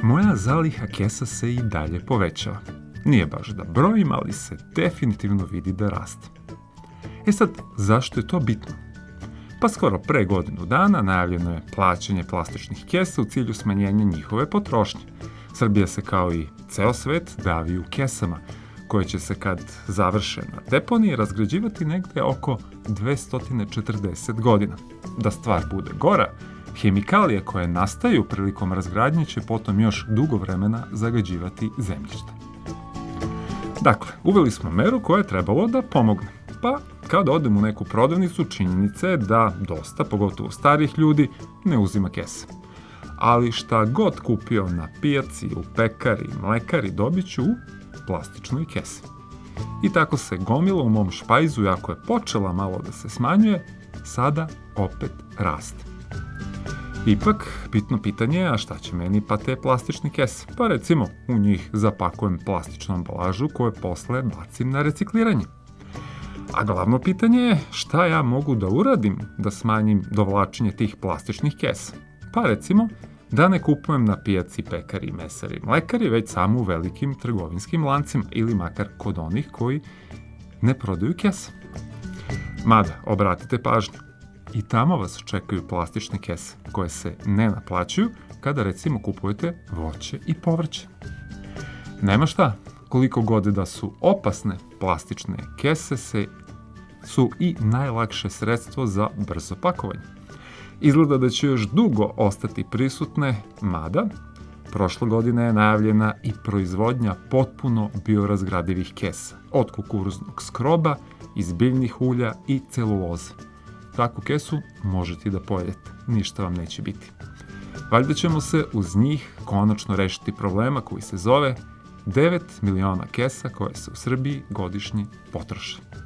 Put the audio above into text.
Moja zaliha kesa se i dalje povećava. Nije baš da brojim, ali se definitivno vidi da raste. Sad, zašto je to bitno? Pa skoro pre godinu dana najavljeno je plaćanje plastičnih kesa u cilju smanjenja njihove potrošnje. Srbija se kao i ceo svet davi u kesama, koje će se kad završe na deponiji razgrađivati negde oko 240 godina. Da stvar bude gora, hemikalije koje nastaju prilikom razgradnje će potom još dugo vremena zagađivati zemljište. Dakle, uveli smo meru koja je trebalo da pomogne. Pa, kad odem u neku prodavnicu, činjenica je da dosta, pogotovo starih ljudi, ne uzima kese. Ali šta god kupio na pijaci, u pekari, mlekari, dobit ću u plastičnoj kesi. I tako se gomila u mom špajzu, ako je počela malo da se smanjuje, sada opet raste. Ipak, bitno pitanje je, a šta će meni pa te plastične kese? Pa recimo, u njih zapakujem plastičnu ambalažu koju posle bacim na recikliranje. A glavno pitanje je šta ja mogu da uradim da smanjim dovlačenje tih plastičnih kesa? Pa recimo, da ne kupujem na pijaci pekari, mesari, mlekari, već samo u velikim trgovinskim lancima ili makar kod onih koji ne prodaju kese. Mada, obratite pažnju, i tamo vas čekaju plastične kese koje se ne naplaćuju kada recimo kupujete voće i povrće. Nema šta, koliko god da su opasne, plastične kese su i najlakše sredstvo za brzo pakovanje. Izgleda da će još dugo ostati prisutne, mada prošle godine je najavljena i proizvodnja potpuno biorazgradivih kesa, od kukuruznog skroba, iz biljnih ulja i celuloze. Takvu kesu možete i da pojedete, ništa vam neće biti. Valjda ćemo se uz njih konačno rešiti problema koji se zove 9 miliona kesa koje se u Srbiji godišnje potroše.